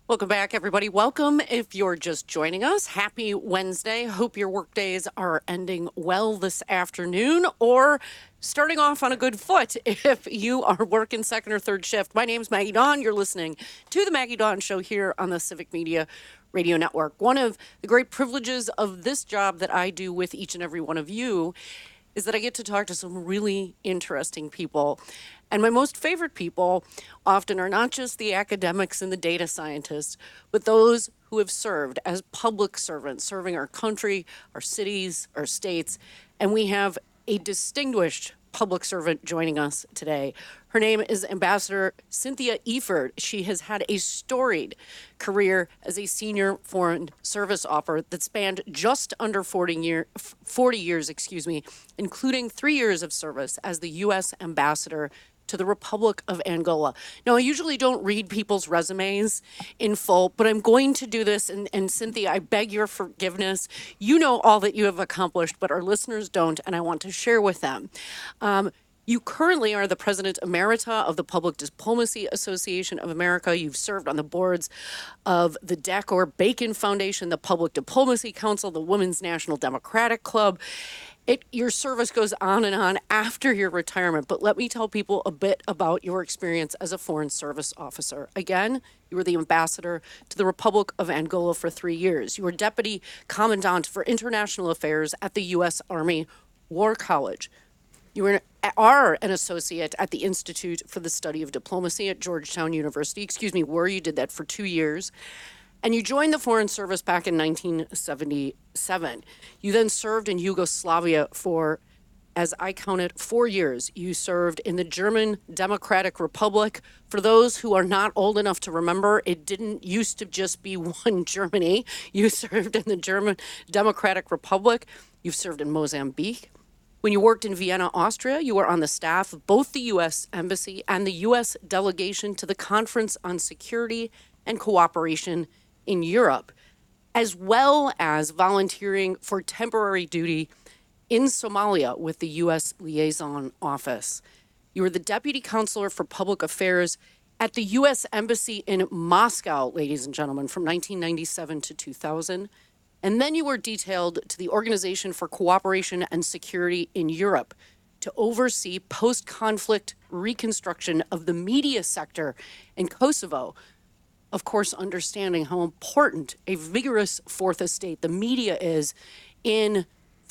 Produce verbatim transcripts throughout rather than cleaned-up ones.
Welcome back, everybody. Welcome if you're just joining us. Happy Wednesday. Hope your work days are ending well this afternoon or starting off on a good foot if you are working second or third shift. My name's Maggie Dawn. You're listening to The Maggie Dawn Show here on the Civic Media Radio Network. One of the great privileges of this job that I do with each and every one of you is that I get to talk to some really interesting people. And my most favorite people often are not just the academics and the data scientists, but those who have served as public servants, serving our country, our cities, our states. And we have a distinguished public servant joining us today. Her name is Ambassador Cynthia Eford. She has had a storied career as a senior foreign service officer that spanned just under forty, year, forty years, excuse me, including three years of service as the U S ambassador to the Republic of Angola. Now, I usually don't read people's resumes in full, but I'm going to do this. And, and Cynthia, I beg your forgiveness. You know all that you have accomplished, but our listeners don't, and I want to share with them. Um, You currently are the President Emerita of the Public Diplomacy Association of America. You've served on the boards of the Decker Bacon Foundation, the Public Diplomacy Council, the Women's National Democratic Club. It, your service goes on and on after your retirement, but let me tell people a bit about your experience as a Foreign Service Officer. Again, you were the ambassador to the Republic of Angola for three years. You were Deputy Commandant for International Affairs at the U S Army War College. You were an, are an associate at the Institute for the Study of Diplomacy at Georgetown University. Excuse me, were you did that for two years. And you joined the Foreign Service back in nineteen seventy-seven. You then served in Yugoslavia for, as I counted, four years. You served in the German Democratic Republic. For those who are not old enough to remember, it didn't used to just be one Germany. You served in the German Democratic Republic. You've served in Mozambique. When you worked in Vienna, Austria, you were on the staff of both the U S Embassy and the U S delegation to the Conference on Security and Cooperation in Europe, as well as volunteering for temporary duty in Somalia with the U S Liaison Office. You were the Deputy Counselor for Public Affairs at the U S Embassy in Moscow, ladies and gentlemen, from nineteen ninety-seven to two thousand. And then you were detailed to the Organization for Cooperation and Security in Europe to oversee post-conflict reconstruction of the media sector in Kosovo. Of course, understanding how important a vigorous fourth estate, the media, is in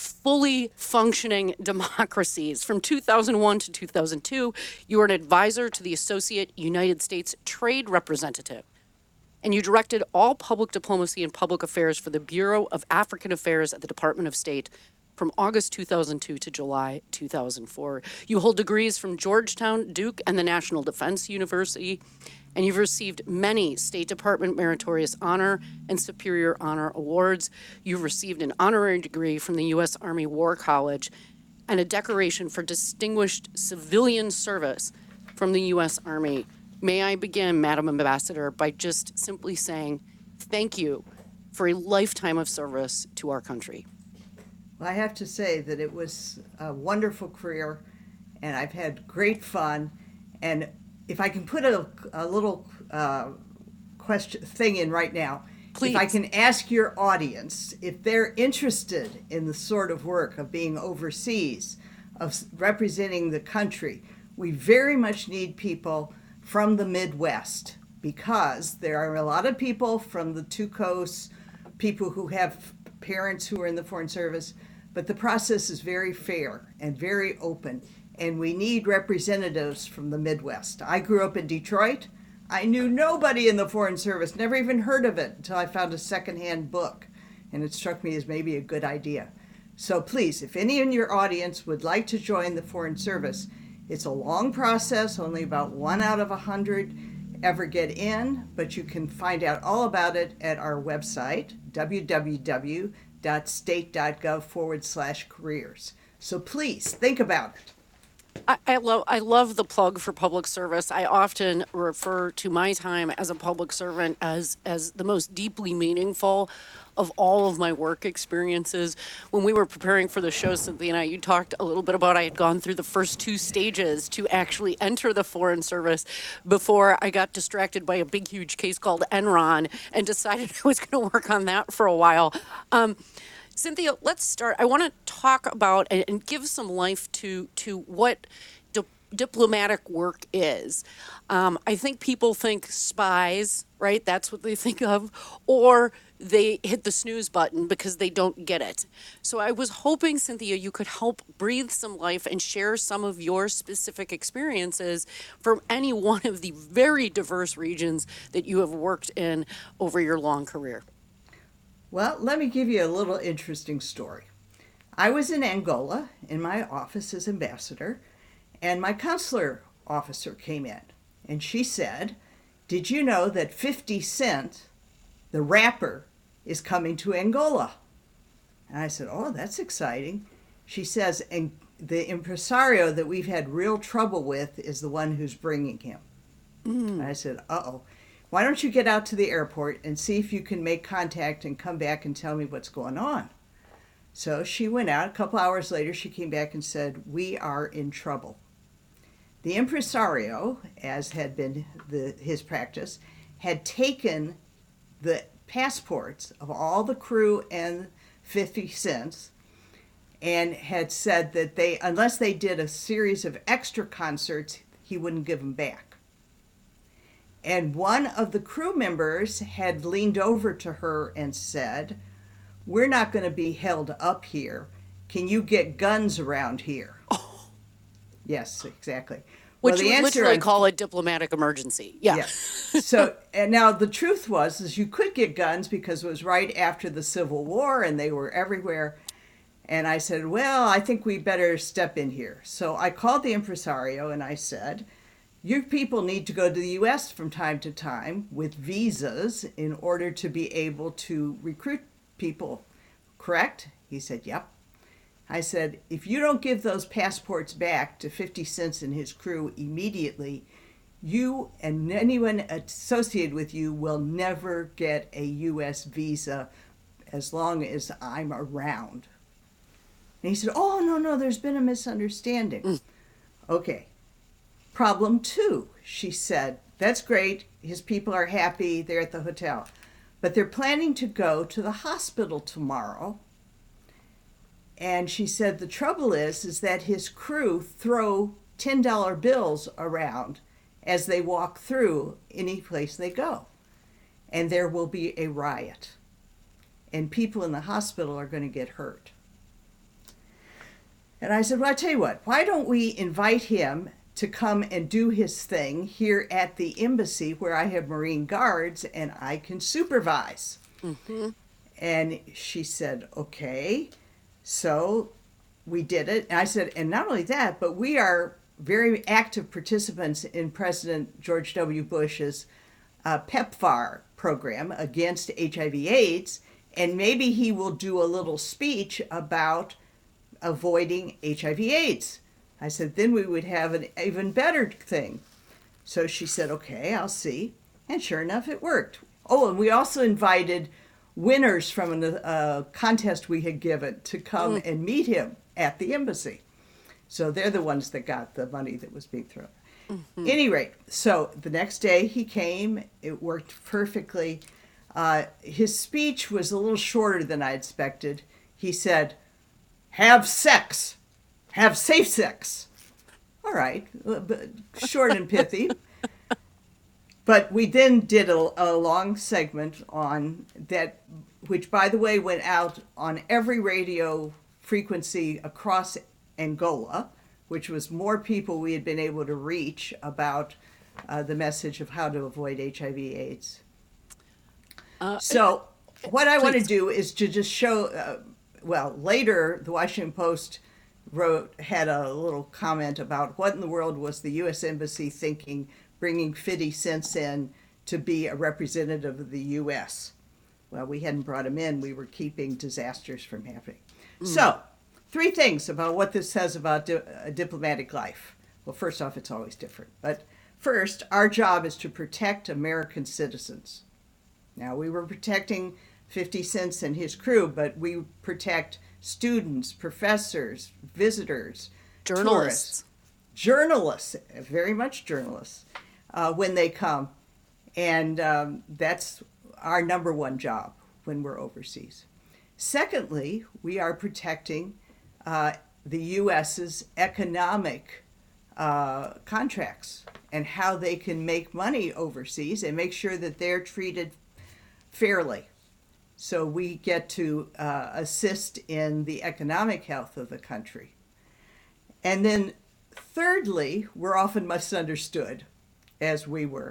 fully functioning democracies. From two thousand one to two thousand two, you were an advisor to the Associate United States Trade Representative. And you directed all public diplomacy and public affairs for the Bureau of African Affairs at the Department of State from August two thousand two to July two thousand four. You hold degrees from Georgetown, Duke, and the National Defense University, and you've received many State Department Meritorious Honor and Superior Honor Awards. You've received an honorary degree from the U S Army War College and a decoration for distinguished civilian service from the U S Army. May I begin, Madam Ambassador, by just simply saying thank you for a lifetime of service to our country. Well, I have to say that it was a wonderful career, and I've had great fun. And if I can put a, a little uh, question thing in right now, Please. If I can ask your audience if they're interested in the sort of work of being overseas, of representing the country, we very much need people from the Midwest, because there are a lot of people from the two coasts, people who have parents who are in the Foreign Service, but the process is very fair and very open, and we need representatives from the Midwest. I grew up in Detroit. I knew nobody in the Foreign Service, never even heard of it until I found a secondhand book, and it struck me as maybe a good idea. So please, if any in your audience would like to join the Foreign Service, it's a long process, only about one out of a hundred ever get in, but you can find out all about it at our website, www.state.gov forward slash careers. So please think about it. I, I love I love the plug for public service. I often refer to my time as a public servant as as the most deeply meaningful of all of my work experiences. When we were preparing for the show, Cynthia and I, you talked a little bit about I had gone through the first two stages to actually enter the Foreign Service before I got distracted by a big, huge case called Enron and decided I was going to work on that for a while. Um, Cynthia, let's start. I want to talk about and, and give some life to to what di- diplomatic work is. Um, I think people think spies, right? That's what they think of, or they hit the snooze button because they don't get it. So I was hoping, Cynthia, you could help breathe some life and share some of your specific experiences from any one of the very diverse regions that you have worked in over your long career. Well, let me give you a little interesting story. I was in Angola in my office as ambassador, and my consular officer came in, and she said, "Did you know that fifty Cent, the rapper, is coming to Angola?" And I said, "Oh, that's exciting." She says, "And the impresario that we've had real trouble with is the one who's bringing him." Mm. I said, "Uh-oh. Why don't you get out to the airport and see if you can make contact and come back and tell me what's going on?" So she went out. A couple hours later, she came back and said, "We are in trouble." The impresario, as had been the, his practice, had taken the passports of all the crew and fifty cents and had said that they, unless they did a series of extra concerts, he wouldn't give them back. And one of the crew members had leaned over to her and said, "We're not going to be held up here. Can you get guns around here?" Oh. Yes, exactly. Which well, the would answer, literally call a diplomatic emergency. Yeah. yeah. So, and now the truth was, is you could get guns because it was right after the Civil War and they were everywhere. And I said, "Well, I think we better step in here." So I called the impresario and I said, "You people need to go to the U S from time to time with visas in order to be able to recruit people, correct?" He said, "Yep." I said, "If you don't give those passports back to fifty Cent and his crew immediately, you and anyone associated with you will never get a U S visa as long as I'm around." And he said, "Oh, no, no, there's been a misunderstanding." Mm. Okay. Problem two, she said, "That's great. His people are happy. They're at the hotel. But they're planning to go to the hospital tomorrow." And she said, "The trouble is, is that his crew throw ten dollar bills around as they walk through any place they go. And there will be a riot. And people in the hospital are going to get hurt." And I said, "Well, I tell you what, why don't we invite him to come and do his thing here at the embassy where I have Marine Guards and I can supervise?" Mm-hmm. And she said, "Okay." So we did it. And I said, "And not only that, but we are very active participants in President George W. Bush's uh, PEPFAR program against H I V AIDS, and maybe he will do a little speech about avoiding H I V AIDS." I said, "Then we would have an even better thing." So she said, "Okay, I'll see." And sure enough, it worked. Oh, and we also invited winners from a uh, contest we had given to come mm. and meet him at the embassy. So they're the ones that got the money that was being thrown. Mm-hmm. Any rate, so the next day he came. It worked perfectly. Uh, his speech was a little shorter than I expected. He said, "Have sex. Have safe sex." All right, short and pithy. But we then did a, a long segment on that, which, by the way, went out on every radio frequency across Angola, which was more people we had been able to reach about uh, the message of how to avoid H I V AIDS. Uh, so what I please. want to do is to just show, uh, well, later the Washington Post wrote, had a little comment about what in the world was the U S Embassy thinking bringing fifty cents in to be a representative of the U S. Well, we hadn't brought him in. We were keeping disasters from happening. Mm. So three things about what this says about di- a diplomatic life. Well, first off, it's always different. But first, our job is to protect American citizens. Now, we were protecting fifty Cent and his crew, but we protect students, professors, visitors, Journalists. tourists, journalists, very much journalists, uh, when they come. And um, that's our number one job when we're overseas. Secondly, we are protecting uh, the U S's economic uh, contracts and how they can make money overseas and make sure that they're treated fairly. So we get to uh, assist in the economic health of the country. And then thirdly, we're often misunderstood, as we were.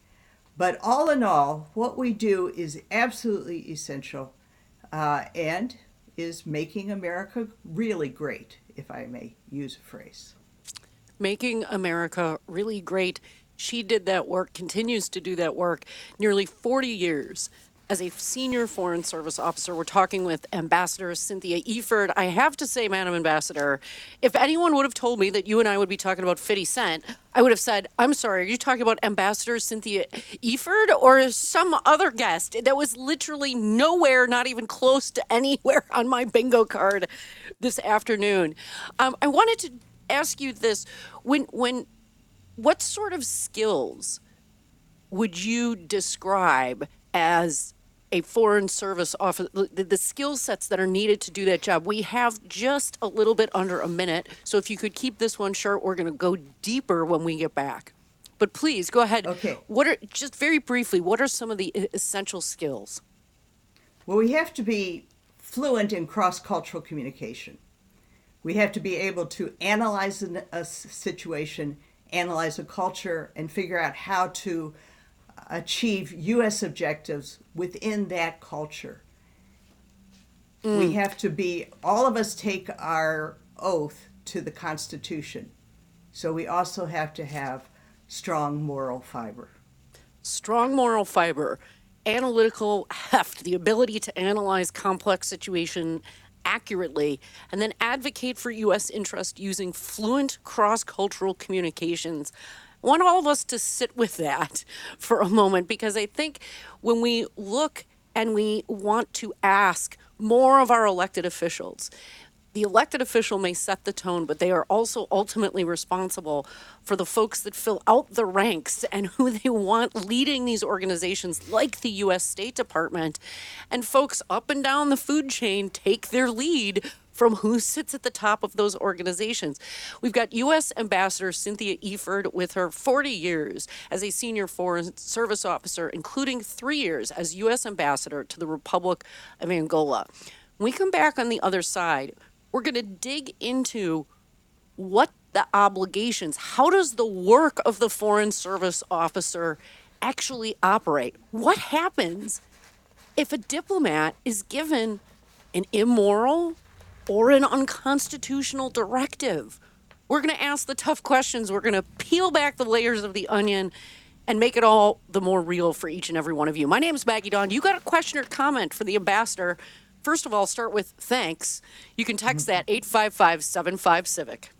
But all in all, what we do is absolutely essential uh, and is making America really great, if I may use a phrase. Making America really great. She did that work, continues to do that work nearly forty years. As a senior Foreign Service officer, we're talking with Ambassador Cynthia Eford. I have to say, Madam Ambassador, if anyone would have told me that you and I would be talking about fifty Cent, I would have said, I'm sorry, are you talking about Ambassador Cynthia Eford or some other guest? That was literally nowhere, not even close to anywhere on my bingo card this afternoon. Um, I wanted to ask you this. When, when, what sort of skills would you describe as a Foreign Service officer, the, the skill sets that are needed to do that job? We have just a little bit under a minute, so if you could keep this one short, we're going to go deeper when we get back. But please, go ahead. Okay. What are, just very briefly, what are some of the e- essential skills? Well, we have to be fluent in cross-cultural communication. We have to be able to analyze an- a s- situation, analyze a culture, and figure out how to achieve U S objectives within that culture. Mm. We have to be, all of us take our oath to the Constitution. So we also have to have strong moral fiber. Strong moral fiber, analytical heft, the ability to analyze complex situation accurately, and then advocate for U S interest using fluent cross-cultural communications. I want all of us to sit with that for a moment, because I think when we look and we want to ask more of our elected officials, the elected official may set the tone, but they are also ultimately responsible for the folks that fill out the ranks and who they want leading these organizations like the U S State Department. And folks up and down the food chain take their lead from who sits at the top of those organizations. We've got U S Ambassador Cynthia Eford with her forty years as a senior Foreign Service officer, including three years as U S Ambassador to the Republic of Angola. When we come back on the other side, we're going to dig into what the obligations, how does the work of the Foreign Service officer actually operate? What happens if a diplomat is given an immoral or an unconstitutional directive? We're going to ask the tough questions. We're going to peel back the layers of the onion and make it all the more real for each and every one of you. My name is Maggie Dawn. You got a question or comment for the ambassador? First of all, start with thanks. You can text that eight five five, seven five, CIVIC.